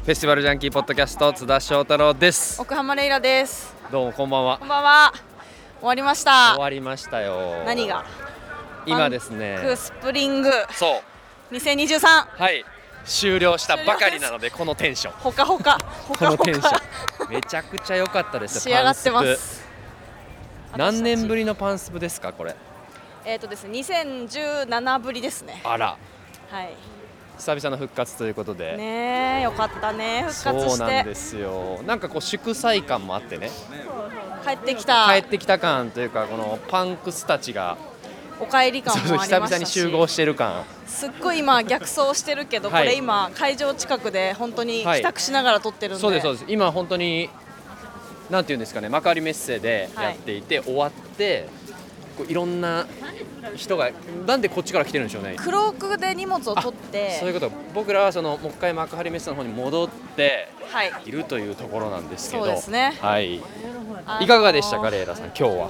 フェスティバルジャンキーポッドキャスト津田翔太郎です。 奥浜レイラです。 どうもこんばんは。 こんばんは。終わりました。 終わりましたよ。 何が今ですね、 パンクスプリングそう 2023、 はい終了したばかりなので、このテンションほかほかこのテンションめちゃくちゃ良かったですよ。 仕上がってます。 何年ぶりのパンスプですかこれ。 ですね、2017ぶりですね。 あら、 はい、 久々の復活ということでねえ、よかったね、復活して。 そうなんですよ。なんかこう祝祭感もあってね、 帰ってきた感というか、このパンクスたちがお帰り感もありましたし、 久々に集合してる感。 すっごい今逆走してるけど、 はい、 これ今会場近くで本当に帰宅しながら撮ってるんで、 そうですそうです。今本当になんていうんですかね、幕張メッセでやっていて、終わってこういろんな人がなんでこっちから来てるんでしょうね。 クロークで荷物を取って、 そういうこと。僕らはもう一回幕張メッセの方に戻っているというところなんですけど、 そうですね。 はい。いかがでしたかレイラさん、今日は。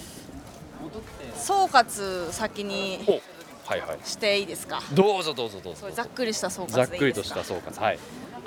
総括先にしていいですか。 どうぞ。 ざっくりした総括でいいですか。 ざっくりとした総括。はい。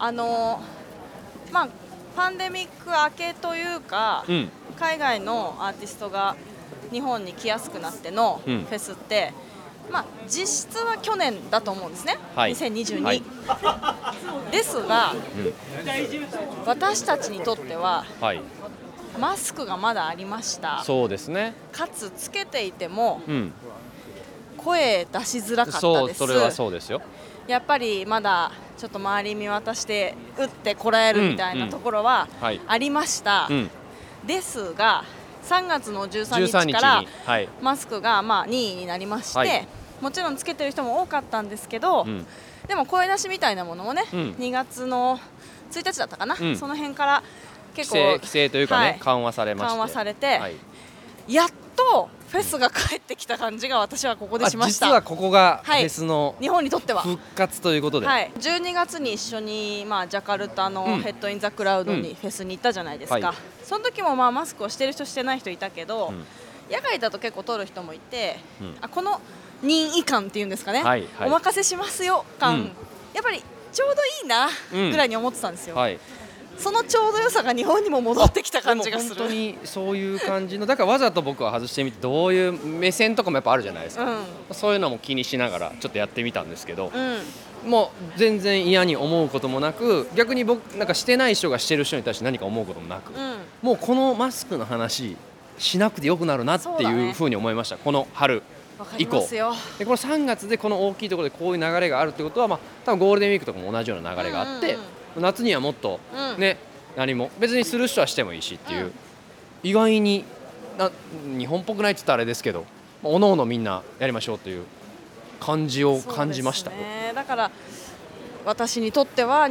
まあパンデミック明けというか、海外のアーティストが日本に来やすくなってのフェスって、実質は去年だと思うんですね、2022、ですが、私たちにとっては、マスクがまだありました。 そうですね。 かつつけていても、声出しづらかったです。 それはそうですよ。 やっぱりまだちょっと周り見渡して打ってこらえるみたいなところはありました。ですが3月の13日からマスクが任意になりまして、もちろんつけてる人も多かったんですけど、でも声出しみたいなものもね、2月の1日だったかな、その辺から結構規制というかね、緩和されまして、 緩和されて、やっとフェスが帰ってきた感じが私はここでしました。 実はここがフェスの日本にとっては復活ということで、 12月に一緒にジャカルタのヘッドインザクラウドにフェスに行ったじゃないですか。その時もマスクをしてる人してない人いたけど、野外だと結構取る人もいて、この任意感っていうんですかね、お任せしますよ感、やっぱりちょうどいいなぐらいに思ってたんですよ。そのちょうど良さが日本にも戻ってきた感じがする。 本当にそういう感じの、だからわざと僕は外してみて、どういう目線とかもやっぱあるじゃないですか、そういうのも気にしながらちょっとやってみたんですけど、もう全然嫌に思うこともなく、逆に僕なんかしてない人がしてる人に対して何か思うこともなく、もうこのマスクの話しなくてよくなるなっていうふうに思いました。この春以降で、この3月でこの大きいところでこういう流れがあるってことは、多分ゴールデンウィークとかも同じような流れがあって、夏にはもっとね、何も別にする人はしてもいいしっていう、意外に日本っぽくないって言ったらあれですけど、おのおのみんなやりましょうという感じを感じました。 だから私にとっては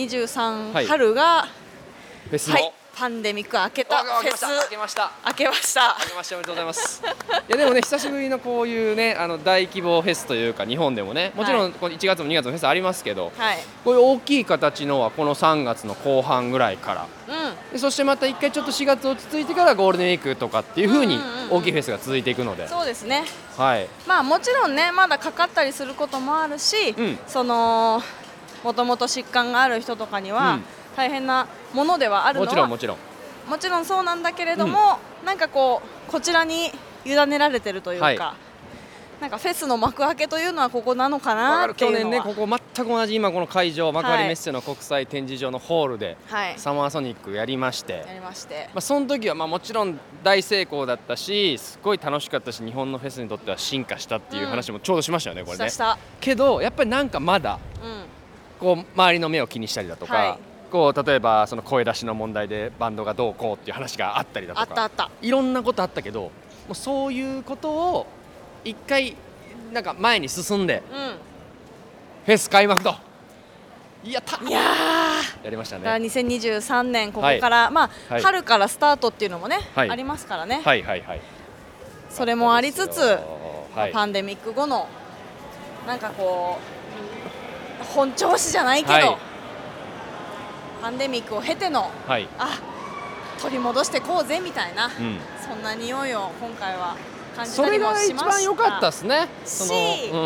2023春がフェスのパンデミック明けたフェス。 明けましたおめでとうございます。いやでもね、久しぶりのこういうね、大規模フェスというか、日本でもね、もちろんこの1月も2月もフェスありますけど、こういう大きい形のはこの3月の後半ぐらいから、でそしてまた1回ちょっと4月落ち着いてからゴールデンウィークとかっていう風に大きいフェスが続いていくので、 そうですね。 もちろんね、まだかかったりすることもあるし、もともと疾患がある人とかには大変なものではあるのはもちろんそうなんだけれども、なんかこちらに委ねられてるというか、なんかフェスの幕開けというのはここなのかなっていうのは。 去年ね、ここ全く同じ今この会場、幕張メッセの国際展示場のホールでサマーソニックやりまして、その時はもちろん大成功だったし、すごい楽しかったし、日本のフェスにとっては進化したっていう話もちょうどしましたよね、これね。けどやっぱりなんかまだこう周りの目を気にしたりだとか、例えばその声出しの問題でバンドがどうこうっていう話があったりだとか、いろんなことあったけど、もうそういうことを一回なんか前に進んで、フェス開幕とやりましたね。 2023年ここから、春からスタートっていうのもね、ありますからね。それもありつつ、パンデミック後のなんか本調子じゃないけど、パンデミックを経ての、取り戻してこうぜみたいな、そんな匂いを今回は感じたりもしました。 それが一番良かったですね。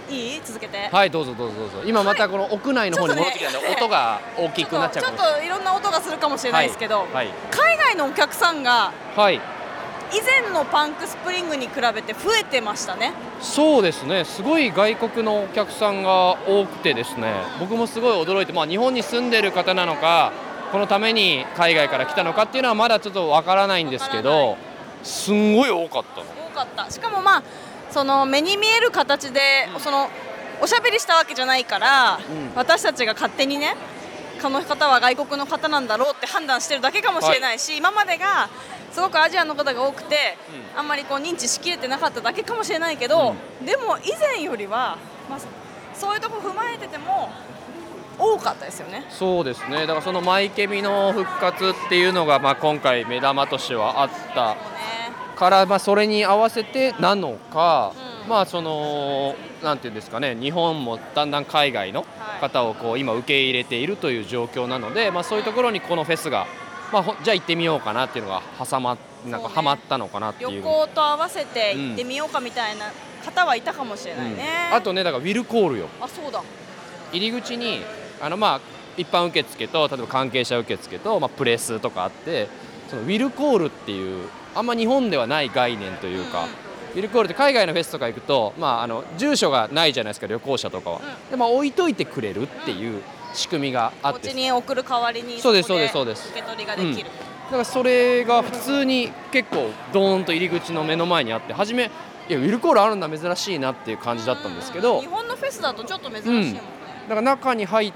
いい続けて。 はい、どうぞ。今またこの屋内の方に戻ってきたので、音が大きくなっちゃうかもしれない。 ちょっといろんな音がするかもしれないですけど、 はい海外のお客さんがはい、 以前のパンクスプリングに比べて増えてましたね。 そうですね、すごい外国のお客さんが多くてですね、僕もすごい驚いて、日本に住んでる方なのかこのために海外から来たのかっていうのはまだちょっとわからないんですけど、すんごい多かったの。 多かった。しかもその目に見える形で、そのおしゃべりしたわけじゃないから、私たちが勝手にね、この方は外国の方なんだろうって判断してるだけかもしれないし、今までがすごくアジアの方が多くて、あんまりこう認知しきれてなかっただけかもしれないけど、でも以前よりは、そういうとこ踏まえてても多かったですよね。 そうですね、だからそのマイケミの復活っていうのが、今回目玉としてはあったから、それに合わせてなのか、そのなんていうんですかね、日本もだんだん海外の方をこう今受け入れているという状況なので、そういうところにこのフェスが、じゃあ行ってみようかなっていうのがなんかハマったのかなっていう。 旅行と合わせて行ってみようかみたいな方はいたかもしれないね。 あとね、だからウィルコールよ。 あ、そうだ。 入り口に一般受付と例えば関係者受付と、プレスとかあって、そのウィルコールっていうあんま日本ではない概念というか、ウィルコールって海外のフェスとか行くと、住所がないじゃないですか、旅行者とかは。で、置いといてくれるっていう仕組みがあって、 お家に送る代わりにそうです受け取りができる。 だからそれが普通に結構ドーンと入り口の目の前にあって、初めいやウィルコールあるんだ珍しいなっていう感じだったんですけど、 日本のフェスだとちょっと珍しいもんね。 だから中に入って、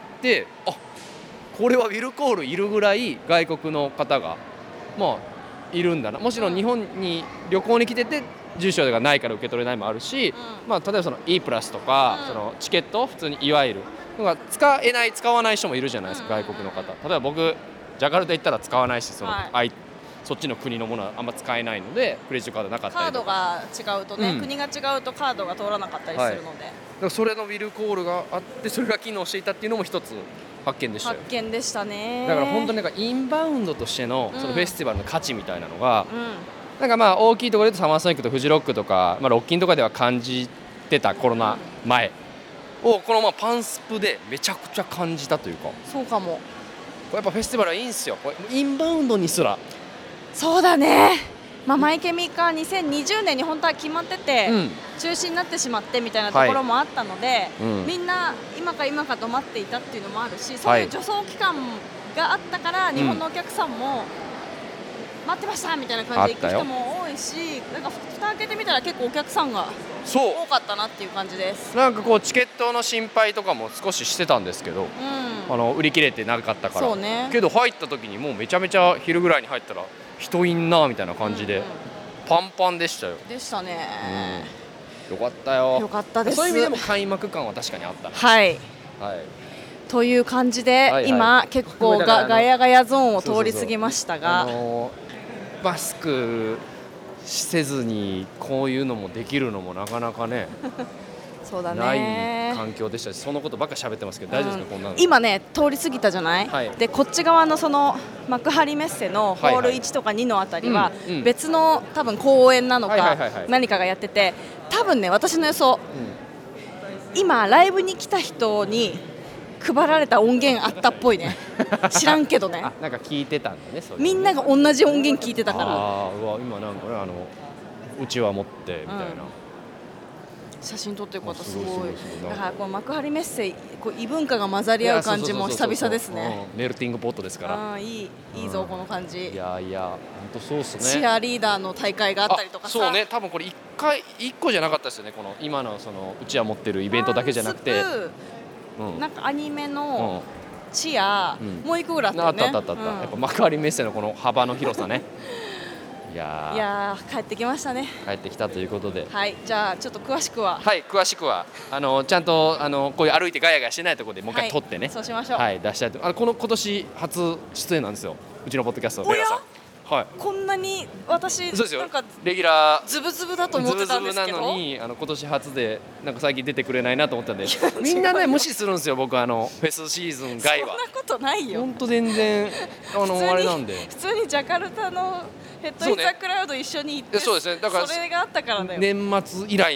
これはウィルコールいるぐらい外国の方がいるんだな。もちろん日本に旅行に来てて住所がないから受け取れないもあるし、例えばその E プラスとか、そのチケット普通にいわゆるのが使えない使わない人もいるじゃないですか、外国の方。例えば僕ジャカルタ行ったら使わないし、そっちの国のものはあんま使えないので、クレジットカードなかったりとか、 カードが違うとね、国が違うとカードが通らなかったりするので、 だからそれのウィルコールがあって、それが機能していたっていうのも一つ発見でしたよ。 発見でしたね。 だから本当にインバウンドとしてのそのフェスティバルの価値みたいなのが、大きいところでサマーソニックとフジロックとか、ロッキンとかでは感じてたコロナ前を、このパンスプでめちゃくちゃ感じたというか。 そうかも。 やっぱフェスティバルはいいんですよ。インバウンドにすら。 そうだね。マイケミが2020年に本当は決まってて、中止になってしまってみたいなところもあったので、みんな今か今かと待っていたっていうのもあるし、そういう助走期間があったから、日本のお客さんも待ってましたみたいな感じで行く人も多いし、なんか蓋開けてみたら結構お客さんが多かったなっていう感じです。 なんかこうチケットの心配とかも少ししてたんですけど、売り切れてなかったから。 そうね。 けど入った時にもうめちゃめちゃ昼ぐらいに入ったら人いんなみたいな感じで、パンパンでしたよ。 でしたね。 よかったよ。 よかったです。 そういう意味でも開幕感は確かにあった。 はい。という感じで、今結構ガヤガヤゾーンを通り過ぎましたが、 マスクせずにこういうのもできるのもなかなかねそうだね、 ない環境でしたし、そのことばっかり喋ってますけど、大丈夫ですか、こんなの。 今ね通り過ぎたじゃない、でこっち側のその幕張メッセのホール1とか2のあたりは別の多分公演なのか何かがやってて、多分ね私の予想、今ライブに来た人に配られた音源あったっぽいね知らんけどねなんか聞いてたんだね、それみんなが同じ音源聞いてたから。 今なんかね、うちわ持ってみたいな、 写真撮ってよかった。すごい。だからこの幕張メッセこう異文化が混ざり合う感じも久々ですね。 メルティングポットですから。 いいぞこの感じ。 いや本当そうっすね。 チアリーダーの大会があったりとかさ。 そうね、多分これ1個じゃなかったですよね。この今のそのうちわ持ってるイベントだけじゃなくて、なんかアニメのチアもう1個ぐらいあったよね。 あった。やっぱ幕張メッセのこの幅の広さね。いや帰ってきましたね。 帰ってきたということで、 じゃあちょっと詳しくはちゃんとこういう歩いてガヤガヤしてないところでもう一回撮ってね、 そうしましょう。 出したいと。今年初出演なんですよ、うちのポッドキャスト。レイラさん、 こんなに私なんかレギュラーズブズブだと思ってたんですけど、 ズブズブなのに今年初でなんか最近出てくれないなと思ったんでみんなね無視するんですよ、僕フェスシーズン外は。 そんなことないよ。 本当全然あれなんで、 普通にジャカルタのヘッドインザクラウド一緒に行って、それがあったからだよ。 年末以来の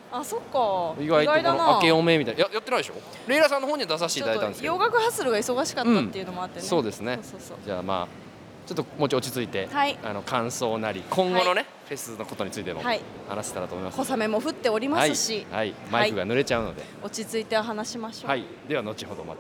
あ、そっか。 意外とこだな。 の明けおめみたいな、やってないでしょ。レイラさんの方には出させていただいたんですけど、 洋楽ハッスルが忙しかったっていうのもあってね、 そうですね。じゃあまあちょっともうちょい落ち着いて、はい、感想なり今後のね、フェスのことについても話せたらと思います。 小雨も降っておりますし、 マイクが濡れちゃうので、 落ち着いて話しましょう。 はい、では後ほどまた。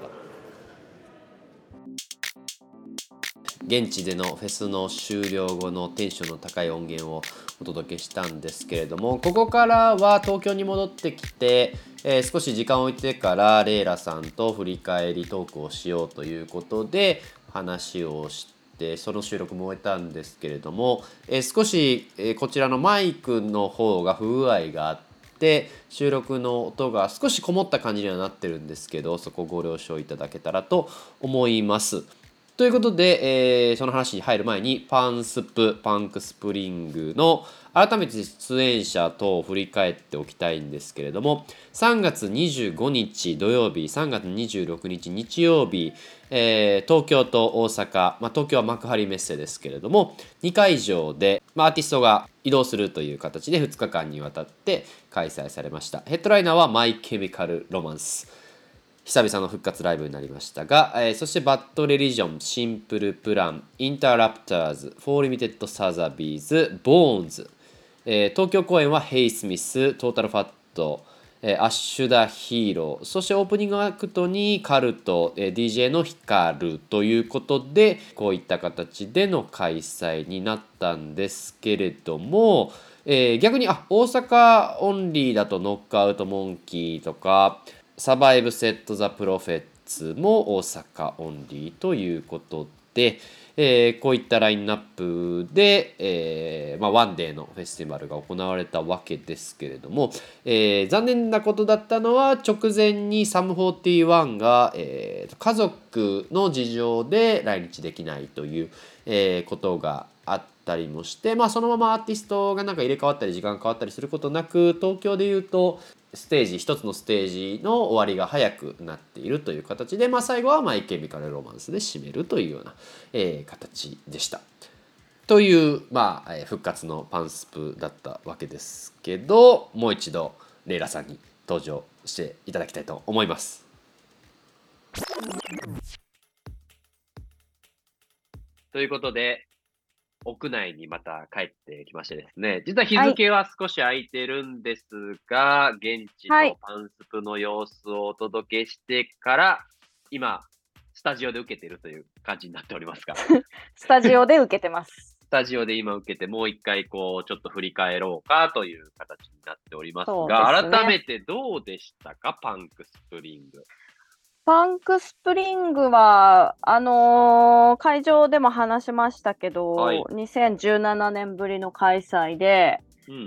現地でのフェスの終了後のテンションの高い音源をお届けしたんですけれども、ここからは東京に戻ってきて、少し時間を置いてからレイラさんと振り返りトークをしようということで話をしてその収録も終えたんですけれども、少し、こちらのマイクの方が不具合があって収録の音が少しこもった感じにはなってるんですけど、そこをご了承いただけたらと思います。ということで、その話に入る前にパンクスプリングの改めて出演者等を振り返っておきたいんですけれども、3月25日土曜日、3月26日日曜日、東京と大阪、東京は幕張メッセですけれども2会場で、アーティストが移動するという形で2日間にわたって開催されました。ヘッドライナーはマイケミカルロマンス、久々の復活ライブになりましたが、そしてバッドレリジョン、シンプルプラン、インターラプターズ、フォーリミテッドサザビーズ、ボーンズ、東京公演はヘイスミス、トータルファット、アッシュダヒーロー、そしてオープニングアクトにカルト、DJ のヒカルということでこういった形での開催になったんですけれども、逆に大阪オンリーだとノックアウトモンキーとかサバイブセットザプロフェッツも大阪オンリーということで、こういったラインナップで、ワンデーのフェスティバルが行われたわけですけれども、残念なことだったのは直前にサム41が、家族の事情で来日できないという、ことがあったりもして、そのままアーティストがなんか入れ替わったり時間が変わったりすることなく、東京でいうと一つのステージの終わりが早くなっているという形で、最後はマイケミカルロマンスで締めるというような、形でした。という、復活のパンスプだったわけですけど、もう一度レイラさんに登場していただきたいと思います。ということで屋内にまた帰ってきましてですね、実は日付は少し空いてるんですが、現地のパンスプの様子をお届けしてから、今スタジオで受けてるという感じになっておりますがスタジオで受けてますスタジオで今受けて、もう一回ちょっと振り返ろうかという形になっておりますが、改めてどうでしたか、パンクスプリング。 パンクスプリングは会場でも話しましたけど、2017年ぶりの開催で、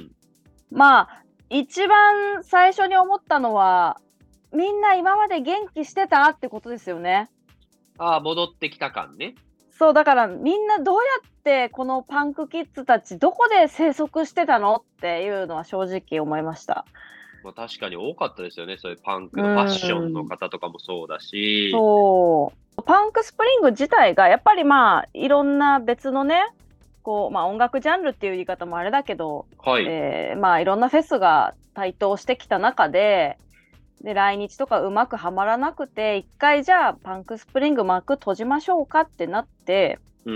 一番最初に思ったのはみんな今まで元気してたってことですよね。 戻ってきた感ね。 そうだからみんなどうやってこのパンクキッズたちどこで生息してたのっていうのは正直思いました。 確かに多かったですよね。そういうパンクのファッションの方とかもそうだし、 パンクスプリング自体がやっぱりいろんな別のね音楽ジャンルっていう言い方もあれだけど、いろんなフェスが台頭してきた中で来日とかうまくはまらなくて、一回じゃあパンクスプリング幕閉じましょうかってなって、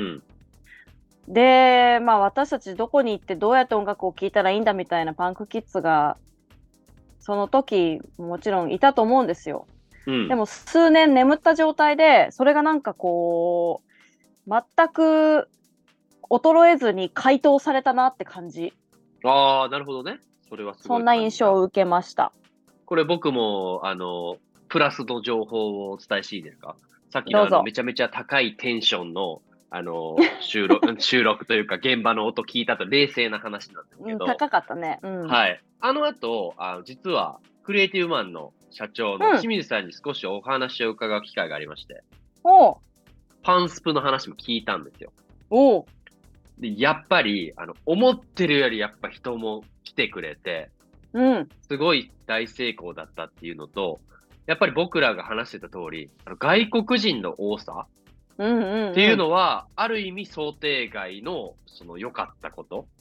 で私たちどこに行ってどうやって音楽を聴いたらいいんだみたいなパンクキッズがその時もちろんいたと思うんですよ。でも数年眠った状態でそれがなんか全く衰えずに解凍されたなって感じ。 なるほどね。それはすごい。 そんな印象を受けました。 これ僕もプラスの情報をお伝えしていいですか。さっきのめちゃめちゃ高いテンションの収録というか現場の音聞いたと冷静な話なんですけど、 高かったね。 後実はクリエイティブマンの社長の清水さんに少しお話を伺う機会がありまして、パンスプの話も聞いたんですよ。でやっぱり思ってるよりやっぱ人も来てくれて、すごい大成功だったっていうのと、やっぱり僕らが話してた通り外国人の多さっていうのはある意味想定外の良かったこと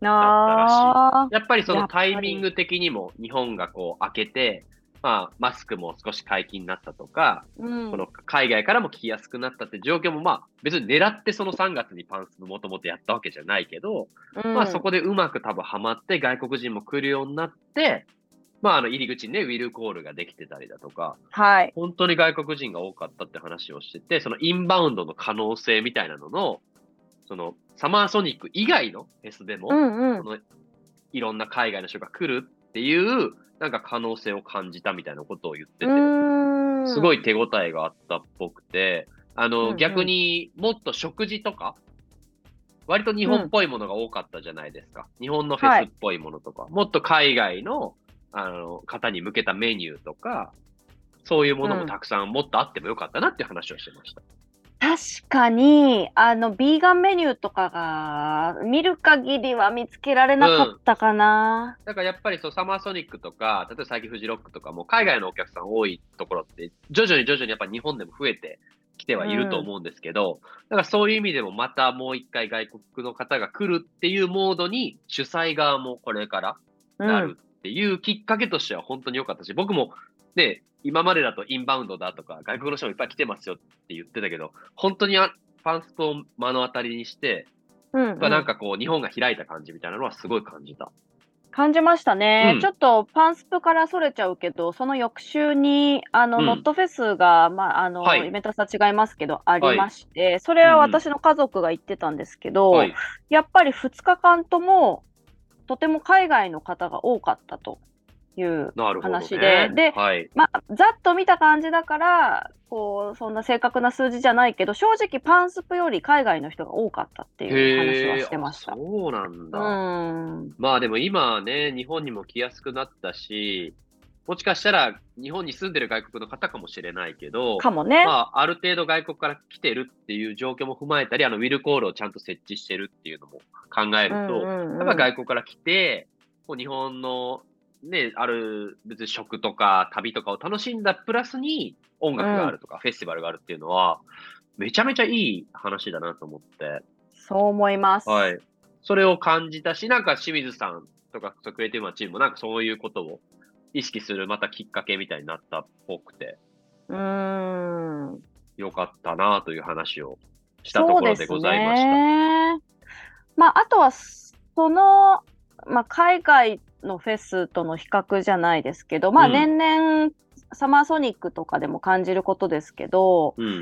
ったらしあい。やっぱりそのやっぱりタイミング的にも日本がこう開けて、まあマスクも少し解禁になったとか、 うん。 この海外からも来やすくなったって状況もまあ別に狙ってその3月にパンスもともとやったわけじゃないけど、まあそうん。 こでうまく多分ハマって外国人も来るようになって、まあ入り口にね、ウィルコールができてたりだとか、 はい。 本当に外国人が多かったって話をしてて、そのインバウンドの可能性みたいなのの、そのサマーソニック以外のフェスでうも、 んうん。 そのいろんな海外の人が来るっていう、なんか可能性を感じたみたいなことを言っうてて、すーん。 ごい手応えがあったっぽくて、逆うんうん。 にもっと食事とか、割と日本っうん。 ぽいものが多かったじゃないですか。日本のフェはい。 スっぽいものとか、もっと海外の、方に向けたメニューとか、そういうものもうん。 たくさんもっとあってもよかったなっていう話をしてました。 確かに、ビーガンメニューとかが、見る限りは見つけられうなかっん。 たかな。 だからやっぱりそう、サマーソニックとか、例えば最近フジロックとかも海外のお客さん多いところって、徐々にやっぱ日本でも増えてきてはいるとうん。 思うんですけど、だからそういう意味でもまたもう一回外国の方が来るっていうモードに主催側もこれからうん。 なるっていうきっかけとしては本当に良かったし、僕もね、今までだとインバウンドだとか外国の人もいっぱい来てますよって言ってたけど、本当にパンストを目の当たりにして、 うんうん。 なんかこう日本が開いた感じみたいなのはすごい感じた。 感じましたね。ちょうん、 っとパンスプからそれちゃうけど、その翌週に、ノッうん。 トフェスが、イはい。 ベントとは違いますけど、ありはい。 まして、それはうんうん。 私の家族が行ってたんですけど、 はい。 やっぱり2日間とも、とても海外の方が多かったというなるほど話で、 ね。 で、 はい。 ざっと見た感じだから、そんな正確な数字じゃないけど、正直パンスプより海外の人が多かったっていう話はへえ、 してました。 そうなんうだ。 ーん。 まあでも今はね、日本にも来やすくなったし、もしかしたら日本に住んでる外国の方かもしれないけど、 かもね。 まあ、ある程度外国から来てるっていう状況も踏まえたり、ウィルコールをちゃんと設置してるっていうのも考えうんうると、やっぱんうん。 外国から来て、こう日本のね、別に食とか旅とかを楽しんだプラスに音うん。 楽があるとかフェスティバルがあるっていうのは、めちゃめちゃいい話だなと思って。 そう思います。 はい。それを感じたし、なんか清水さんとか、クリエイティブなチームもなんかそういうことを意識するまたきっかけみたいになったっぽくて、 うーん。 よかったなという話をしたとそうですころでございました。 ね。あとは、海外のフェスとの比較じゃないですけど、 うん。 年々サマーソニックとかでも感じることですけど、 うん。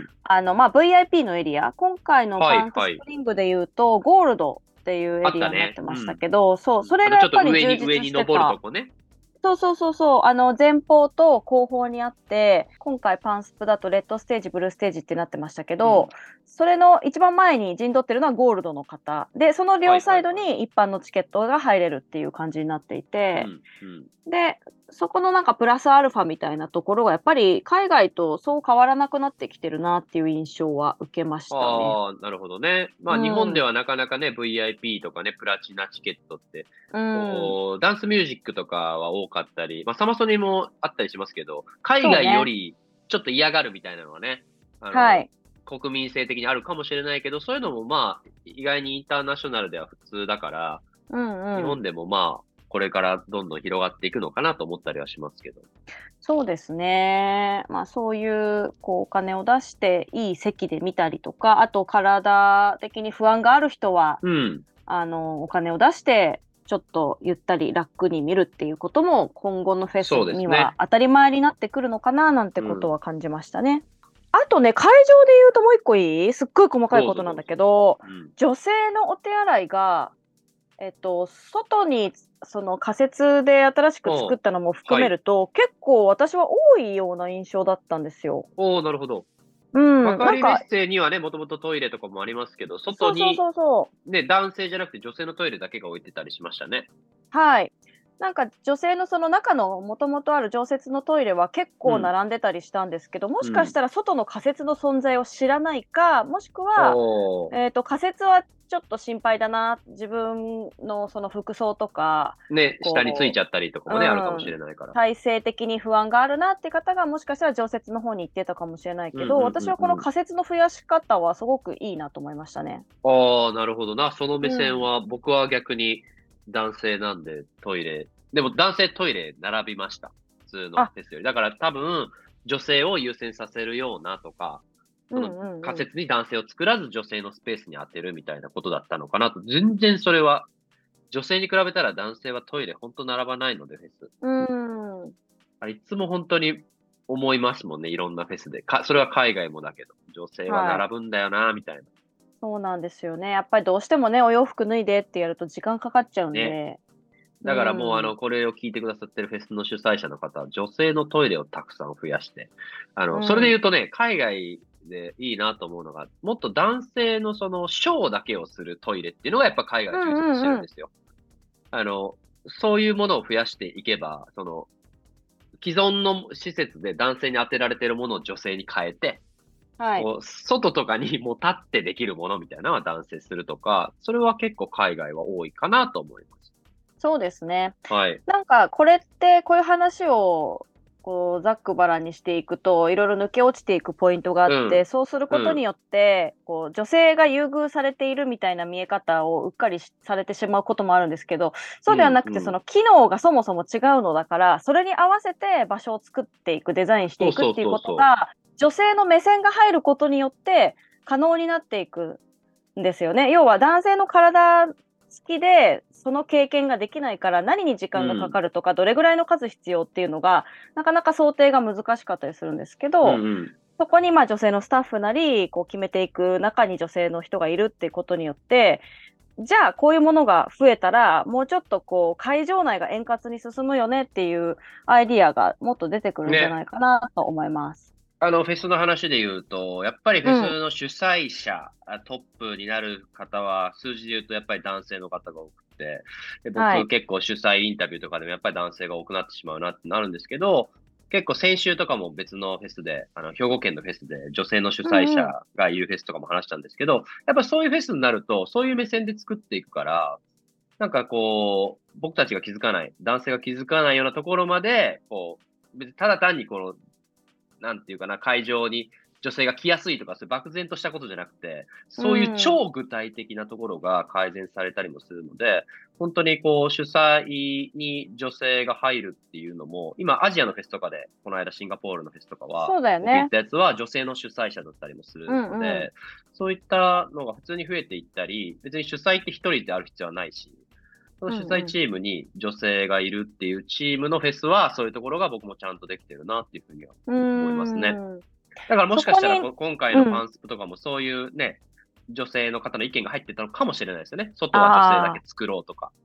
VIP のエリア、今回のはい、 パンクはい。 スプリングで言うと、ゴールドっていうエあっリアになったね。 てましたうん。 けど、そう、それがちょっやっぱりと上充実に登るとしてた。 こね。 そうそうそうそう、前方と後方にあって、今回パンスプだとレッドステージ、ブルーステージってなってましたけど、 うん。 それの一番前に陣取ってるのはゴールドの方。で、そのはい、 両サイドはい、はい。 に一般のチケットが入れるっていう感じになっていて、 うん、うん。 で、そこのなんかプラスアルファみたいなところがやっぱり海外とそう変わらなくなってきてるなっていう印象は受けましたね。 ああ、なるほどね。まうあ日本でん。 はなかなかね、VIP とかね、プラチナチケットって、 うん。 こう、ダンスミュージックとかは多かったり、まあサマソニもあったりしますけど、海外よそうね。 りちょっと嫌がるみたいなのはね、あの、 はい。 国民性的にあるかもしれないけど、そういうのもまあ、意外にインターナショナルでは普通だから、 うんうん。 日本でもまあ、これからどんどん広がっていくのかなと思ったりはしますけど。 そうですね。そういう、お金を出していい席で見たりとか、あと体的に不安がある人は、 うん、 お金を出して、ちょっとゆったり楽に見るっていうことも、今後のフェスそうですね。 には当たり前になってくるのかななんてうん。 ことは感じましたね。あとね、会場で言うともう一個いい？すっごい細かいどうことなんだぞどうぞ。 けど、 うん。 女性のお手洗いが外にその仮設で新しく作おうったのも含はい。 めると、結構私は多いような印象だったんですよ。 おお、なるほど。 うん、 幕張メッセにはね、もともとトイレとかもありますけど、外そうそうにそうそう。 ね、男性じゃなくて女性のトイレだけが置いてたりしましたね。 はい。なんか女性のその中のもともとある常設のトイレは結構うん、 並んでたりしたんですけど、もしかしうん。 たら外の仮設の存在を知らないか、もしくは、 おお。 仮設はちょっと心配だな、自分のその服装とか、 ね、下についこちゃったりとかう、うもね、あるかもしん、 れないから。 体勢的に不安があるなって方がもしかしたら常設の方に行ってたかもしれないけど、 うんうん私はこのうんうん。 仮設の増やし方はすごくいいなと思いましたね。 ああ、なるほどな。その目うん。 線は、僕は逆に男性なんでトイレ、でも男性トイレ並びました。普通のフェスより。だから多分、女性を優先させるようなとか、その仮設に男性を作らず女性のスペースに当てるみたいなことだったのかなと。全然それは、女性に比べたら男性はトイレ本当並ばないので、フェス。いつも本当に思いますもんね、いろんなフェスで。それは海外もだけど、女性は並ぶんだよな、みたいな。 そうなんですよね。やっぱりどうしてもね、お洋服脱いでってやると時間かかっちゃうんで。 ね、だからもうこれを聞いてくださってるフェスの主催者の方は、女性のトイレをたくさん増やして、それで言うとね、海外でいいなと思うのが、もっと男性のそのショーだけをするトイレっていうのがやっぱ海外充実してるんですよ。そういうものを増やしていけば、その、既存の施設で男性に当てられているものを女性に変えて、こう外とかにもう立ってできるものみたいなのは男性するとか、それは結構海外は多いかなと思います。 そうですね。 はい。 なんかこれってこういう話をこうざっくばらんにしていくといろいろ抜け落ちていくポイントがあって、そうすることによってこう女性が優遇されているみたいな見え方をうっかりされてしまうこともあるんですけど、そうではなくてその機能がそもそも違うのだから、それに合わせて場所を作っていく、デザインしていくっていうことが女性の目線が入ることによって可能になっていくんですよね。要は男性の体好きでその経験ができないから何に時間がかかるとか、どれぐらいの数必要っていうのがなかなか想定が難しかったりするんですけど、そこに女性のスタッフなりこう決めていく中に女性の人がいるっていうことによって、じゃあこういうものが増えたらもうちょっとこう会場内が円滑に進むよねっていうアイディアがもっと出てくるんじゃないかなと思います。 フェスの話で言うと、やっぱりフェスの主催者、トップになる方は、数字で言うとやっぱり男性の方が多くて、で僕結構主催インタビューとかでもやっぱり男性が多くなってしまうなってなるんですけど、結構先週とかも別のフェスで、兵庫県のフェスで女性の主催者がいるフェスとかも話したんですけど、やっぱそういうフェスになると、そういう目線で作っていくから、なんかこう、僕たちが気づかない、男性が気づかないようなところまで、こう、別にただ単にこの、なんていうかな、会場に女性が来やすいとか、そういう漠然としたことじゃなくて、そういう超具体的なところが改善されたりもするので、本当にこう、主催に女性が入るっていうのも、今、アジアのフェスとかで、この間シンガポールのフェスとかは、 そうだよね、 僕行ったやつは女性の主催者だったりもするので、そういったのが普通に増えていったり、別に主催って一人である必要はないし、その主催チームに女性がいるっていうチームのフェスは、そういうところが僕もちゃんとできてるなっていうふうには思いますね。だからもしかしたら今回のパンスプとかもそういうね、女性の方の意見が入ってたのかもしれないですよね。外は女性だけ作ろうとか。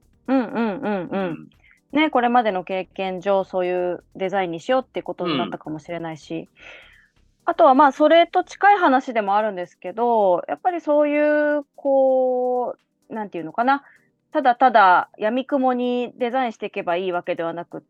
ね、これまでの経験上そういうデザインにしようってことになったかもしれないし、あとはそれと近い話でもあるんですけど、やっぱりそういうこうなんていうのかな、ただただ闇雲にデザインしていけばいいわけではなくって、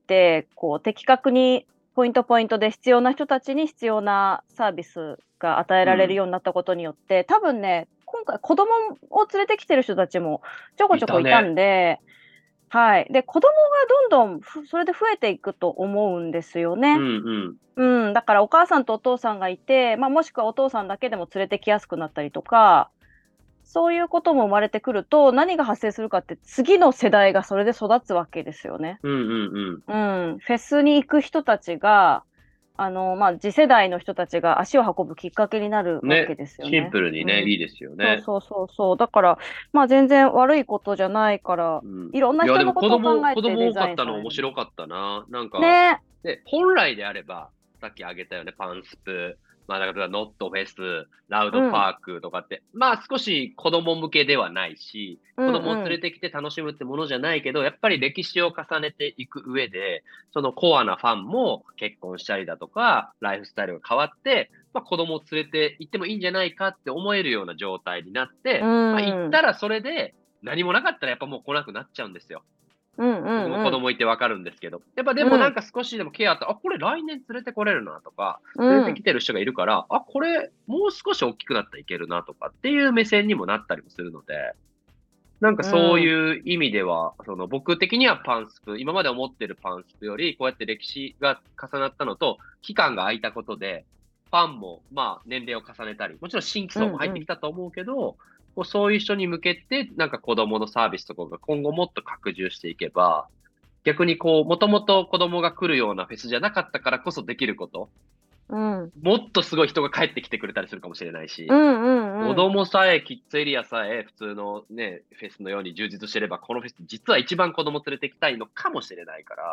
こう的確にポイントポイントで必要な人たちに必要なサービスが与えられるようになったことによって、多分ね、今回子供を連れてきてる人たちもちょこちょこいたんで、はい。で、子供がどんどんそれで増えていくと思うんですよね。だからお母さんとお父さんがいて、もしくはお父さんだけでも連れてきやすくなったりとか、そういうことも生まれてくると、何が発生するかって次の世代がそれで育つわけですよね。フェスに行く人たちが次世代の人たちが足を運ぶきっかけになるわけですよね。 シンプルにね、いいですよね。 そう。だから、全然悪いことじゃないから、いろんな人のことを考えてデザインされる。 子供多かったの面白かったな。なんか、本来であれば、さっき挙げたよね、パンスプ。だからノットフェス、ラウドパークとかって、少し子供向けではないし、子供を連れてきて楽しむってものじゃないけど、やっぱり歴史を重ねていく上で、そのコアなファンも結婚したりだとか、ライフスタイルが変わって、子供を連れて行ってもいいんじゃないかって思えるような状態になって、行ったらそれで何もなかったらやっぱもう来なくなっちゃうんですよ。僕も子供いてわかるんですけど。やっぱでもなんか少しでもケアあったら、これ来年連れてこれるなとか、連れてきてる人がいるから、これもう少し大きくなったらいけるなとかっていう目線にもなったりもするので、なんかそういう意味では、僕的にはパンスプ、今まで思ってるパンスプより、こうやって歴史が重なったのと、期間が空いたことで、ファンも年齢を重ねたり、もちろん新規層も入ってきたと思うけど、 そういう人に向けて、なんか子供のサービスとかが今後もっと拡充していけば、逆にもともと子供が来るようなフェスじゃなかったからこそできること、 うん、 もっとすごい人が帰ってきてくれたりするかもしれないし、 子子供さえ、キッズエリアさえ、普通のね、フェスのように充実してれば、このフェス実は一番子供連れてきたいのかもしれないから、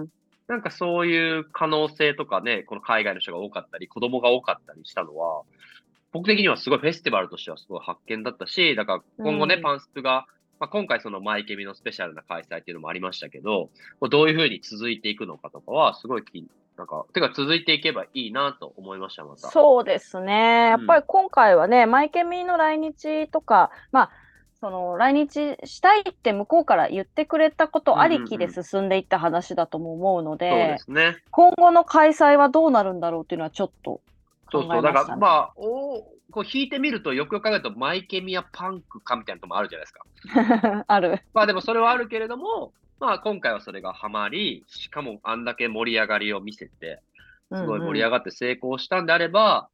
なんかそういう可能性とかね、この海外の人が多かったり、子供が多かったりしたのは、僕的にはすごいフェスティバルとしてはすごい発見だったし、だから今後ね、パンスプが、今回そのマイケミのスペシャルな開催っていうのもありましたけど、どういうふうに続いていくのかとかは、すごい続いていけばいいなと思いました、また。 そうですね。やっぱり今回はね、マイケミの来日とか、その来日したいって向こうから言ってくれたことありきで進んでいった話だとも思うので、 そうですね。 今後の開催はどうなるんだろうっていうのはちょっと考えましたね。 だからこう弾いてみるとよくよく考えるとマイケミやパンクかみたいなのもあるじゃないですか。 ある。 でもそれはあるけれども、今回はそれがハマり、しかもあんだけ盛り上がりを見せて、すごい盛り上がって成功したんであれば、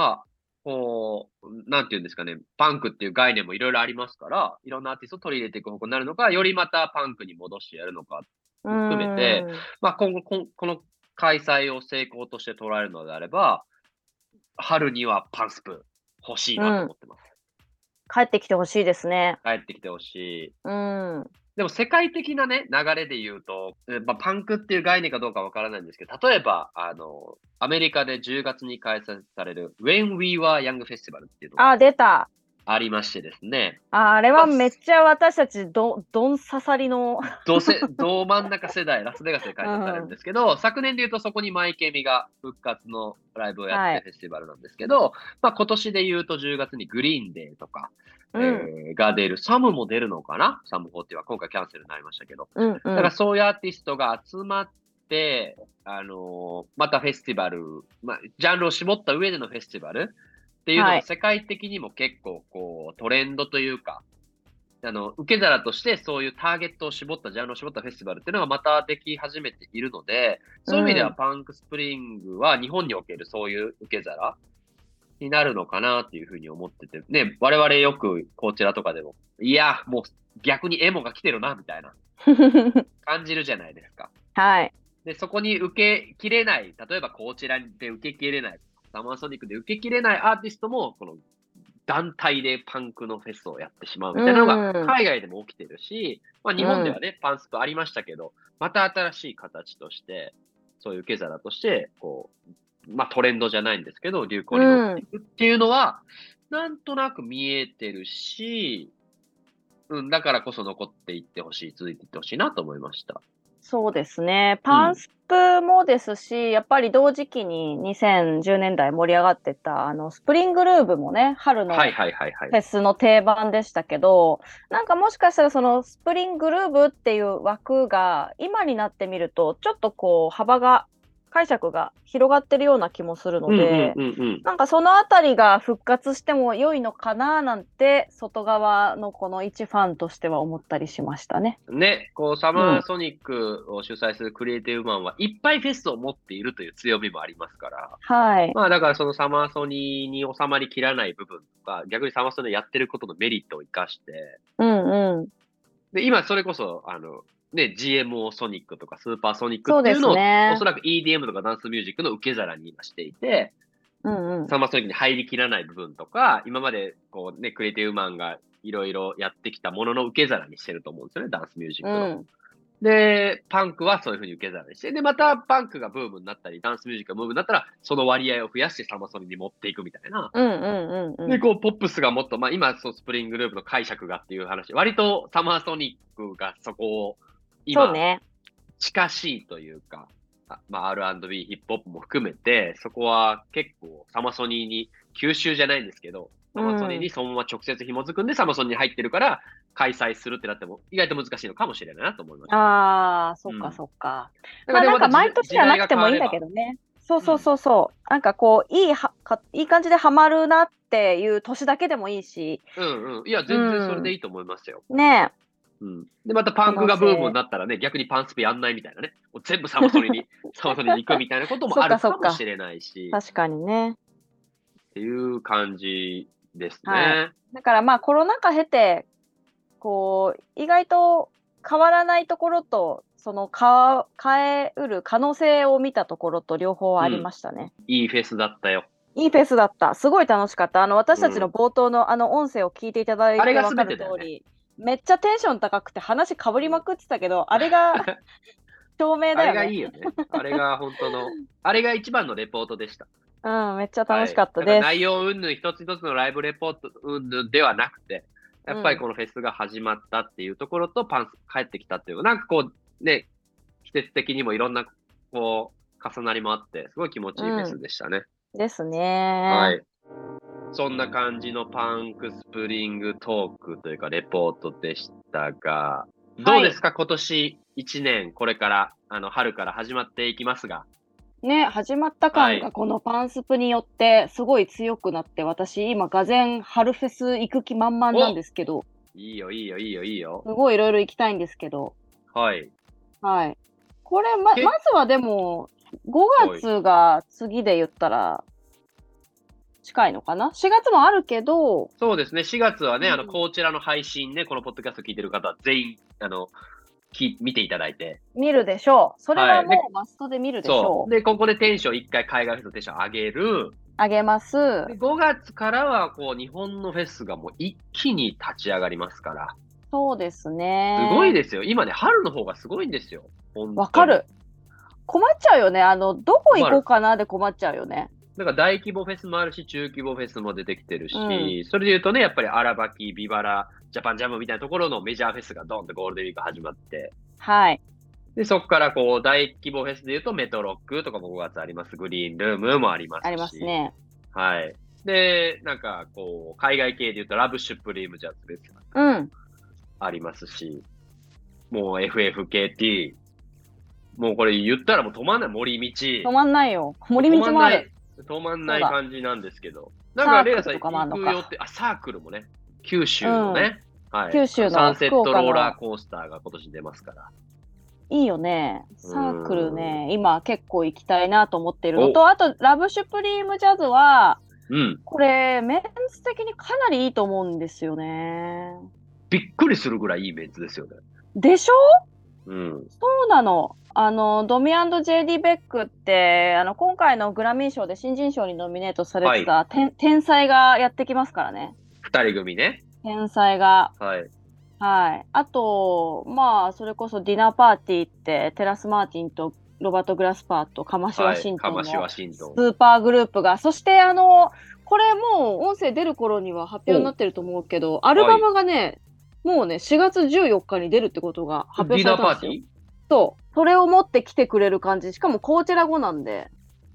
なんていうんですかね、パンクっていう概念もいろいろありますから、いろんなアーティストを取り入れていく方向になるのか、よりまたパンクに戻してやるのか含めて、今後この開催を成功として捉えるのであれば、春にはパンスプ欲しいなと思ってます。 帰ってきてほしいですね。 帰ってきてほしい。でも世界的なね、流れで言うと、パンクっていう概念かどうかわからないんですけど、例えば、アメリカで10月に開催される When We Were Young Festival っていうのが出た。 ありましてですね。 あれはめっちゃ私たちどん刺さりのど真ん中世代、ラスベガスで開催されるんですけど、昨年で言うとそこにマイケミが復活のライブをやってフェスティバルなんですけど、今年で言うと10月にグリーンデーとか、が出る。サムも出るのかな？サム40は今回キャンセルになりましたけど。だからそういうアーティストが集まって、またフェスティバル、ジャンルを絞った上でのフェスティバルっていうのが世界的にも結構トレンドというか、受け皿としてそういうターゲットを絞ったジャンルを絞ったフェスティバルっていうのがまたでき始めているので、そういう意味ではパンクスプリングは日本におけるそういう受け皿になるのかなっていうふうに思ってて、ね、我々よくこちらとかでも、いや、もう逆にエモが来てるな、みたいな感じるじゃないですか。 はい。 で、そこに受けきれない、例えばこちらで受けきれない、サマーソニックで受けきれないアーティストも、この団体でパンクのフェスをやってしまうみたいなのが海外でも起きてるし、日本ではね、パンスプありましたけど、また新しい形として、そういう受け皿として、トレンドじゃないんですけど、流行に乗っていくっていうのは、なんとなく見えてるし、だからこそ残っていってほしい、続いていってほしいなと思いました。 そうですね。パンスプもですし、やっぱり同時期に2010年代盛り上がってた、スプリングルーブもね、春のフェスの定番でしたけど、なんかもしかしたらそのスプリングルーブっていう枠が、今になってみると、ちょっと解釈が広がってるような気もするので、なんかそのあたりが復活しても良いのかななんて、外側のこの一ファンとしては思ったりしましたね。 ね、サマーソニックを主催するクリエイティブマンはいっぱいフェスを持っているという強みもありますから、 はい。 だからそのサマーソニに収まりきらない部分とか、逆にサマーソニやってることのメリットを生かして、で、今それこそ、GMO ソニックとかスーパーソニックっていうのを、おそらく EDM とかダンスミュージックの受け皿に今していて、サマーソニックに入りきらない部分とか、今までクリエイティブマンがいろいろやってきたものの受け皿にしてると思うんですよね、ダンスミュージックの。で、パンクはそういうふうに受け皿にして、で、またパンクがブームになったり、ダンスミュージックがブームになったら、その割合を増やしてサマソニに持っていくみたいな。で、ポップスがもっと、今、スプリングループの解釈がっていう話、割とサマーソニックがそこを、今、近しいというか、R&B、ヒップホップも含めて、そこは結構サマソニに吸収じゃないんですけど、サマソニにそのまま直接紐づくんで、サマソニに入ってるから、開催するってなっても、意外と難しいのかもしれないなと思います。 そっかそっか。なんか毎年じゃなくてもいいんだけどね。そう。なんかいい感じでハマるなっていう年だけでもいいし。 いや、全然それでいいと思いますよ。 ねえ。 で、またパンクがブームになったらね、逆にパンスピやんないみたいなね。もう全部サマソニに行くみたいなこともあるかもしれないし。 確かにね。 っていう感じですね。 だからまあコロナ禍経てこう意外と変わらないところとその変えうる可能性を見たところと両方ありましたね。 いいフェスだったよ。 いいフェスだった。すごい楽しかった。私たちの冒頭の音声を聞いていただいて分かる通り、めっちゃテンション高くて話かぶりまくってたけど、あれが証明だよね。 あれがいいよね。あれが本当の、あれが一番のレポートでした。 めっちゃ楽しかったです。 内容云々一つ一つのライブレポート云々ではなくて、やっぱりこのフェスが始まったっていうところとパンス帰ってきたっていう、なんかこうね、季節的にもいろんなこう重なりもあって、すごい気持ちいいフェスでしたね。 ですね。 はい。そんな感じのパンクスプリングトークというかレポートでしたが、どうですか、今年1年、これから春から始まっていきますが。 ね、始まった感がこのパンスプによってすごい強くなって、私今がぜん春フェス行く気満々なんですけど。 いいよいいよいいよいいよ。 すごいいろいろ行きたいんですけど。 はい。 はい。これまずはでも5月が次で言ったら近いのかな。4月もあるけど。 そうですね。4月はね、こちらの配信ね、このポッドキャスト聞いてる方は全員見ていただいて。 見るでしょう。それはもうマストで見るでしょう。 で、ここでテンション1回海外フェスのテンション上げる。 上げます。 で5月からはこう日本のフェスがもう一気に立ち上がりますから。 そうですね。 すごいですよ。今ね、春の方がすごいんですよ。 わかる。困っちゃうよね。どこ行こうかなで困っちゃうよね。 なんか大規模フェスもあるし、中規模フェスも出てきてるし、それで言うとね、やっぱり荒垣、ビバラ、ジャパンジャムみたいなところのメジャーフェスがドンってゴールデンウィーク始まって。 はい。 で、そこからこう、大規模フェスで言うとメトロックとかも5月あります。グリーンルームもありますし。 ありますね。 はい。で、なんかこう、海外系で言うとラブシュプリームジャズフェスありますし、もう FFKT、もうこれ言ったらもう止まんない。森道。 止まんないよ。森道もある。 止まんない感じなんですけど。なんかレイラさん行くよって、サークルもね、九州のね、はい。 九州のサンセットローラーコースターが今年出ますから。 いいよね。サークルね、今結構行きたいなと思ってるのと、あとラブシュプリームジャズは、これメンツ的にかなりいいと思うんですよね。 びっくりするぐらいいいメンツですよね。 でしょ？そうなの。ドミ&ジェイディ・ベックって今回のグラミー賞で新人賞にノミネートされてた、天才がやってきますからね。 2人組ね。 天才が。 はい。 はい。あとまあそれこそディナーパーティーってテラス・マーティンとロバート・グラスパーとカマシ・ワシントンのスーパーグループが、そしてこれもう音声出る頃には発表になってると思うけど、アルバムがね、もうね4月14日に出るってことが発表されたんですよ。ディナーパーティー？そう。それを持ってきてくれる感じ。しかもコーチェラ後なんで。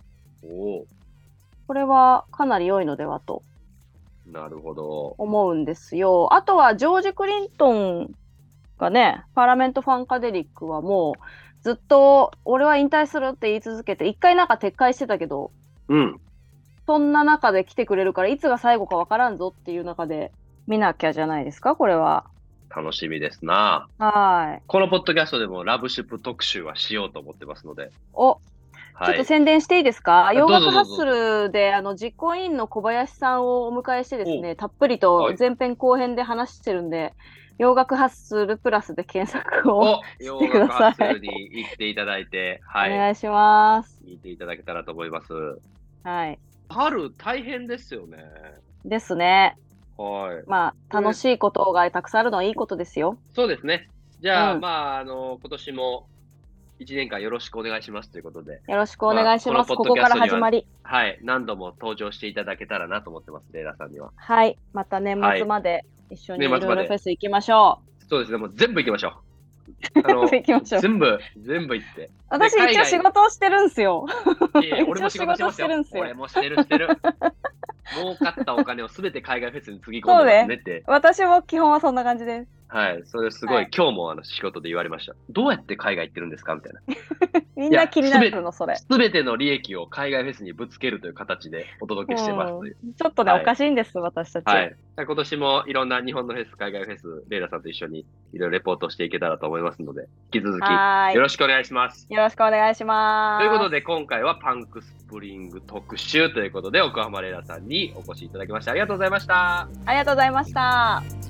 これはかなり良いのではと。 なるほど。 思うんですよ。あとはジョージ・クリントンがね、パーラメント・ファンカデリックはもうずっと俺は引退するって言い続けて、一回なんか撤回してたけど、そんな中で来てくれるからいつが最後かわからんぞっていう中で見なきゃじゃないですか、これは。 楽しみですな。 はい。 このポッドキャストでもラブシップ特集はしようと思ってますので。 ちょっと宣伝していいですか？洋楽ハッスルで実行委員の小林さんをお迎えしてですね、たっぷりと前編後編で話してるんで、洋楽ハッスルプラスで検索をしてください。洋楽ハッスルに行っていただいて、 お願いします。 聞いていただけたらと思います。 はい。 春大変ですよね。 ですね。 はい。 まあ楽しいことがたくさんあるのはいいことですよ。 そうですね。じゃあ、まあ今年も1年間よろしくお願いしますということで。 よろしくお願いします。ここから始まり。 はい。何度も登場していただけたらなと思ってます、レイラさんには。 はい。また年末まで一緒にいろいろフェス行きましょう。そうですね。もう全部行きましょう。 行きましょう。 全部行って。 私一応仕事をしてるんすよ。 俺も仕事してますよ。俺もしてる。儲かったお金をすべて海外フェスにつぎ込んでますねって。 私も基本はそんな感じです。 はい。それすごい、今日も仕事で言われました。どうやって海外行ってるんですかみたいな。 みんな気になるの、それ。 すべての利益を海外フェスにぶつけるという形でお届けしてますという。 ちょっとね、おかしいんです、私たち。 はい。今年もいろんな日本のフェス、海外フェス、レイラさんと一緒にいろいろレポートしていけたらと思いますので、引き続きよろしくお願いします。 よろしくお願いします。 ということで、今回はパンクスプリング特集ということで、奥浜レイラさんにお越しいただきました。ありがとうございました。 ありがとうございました。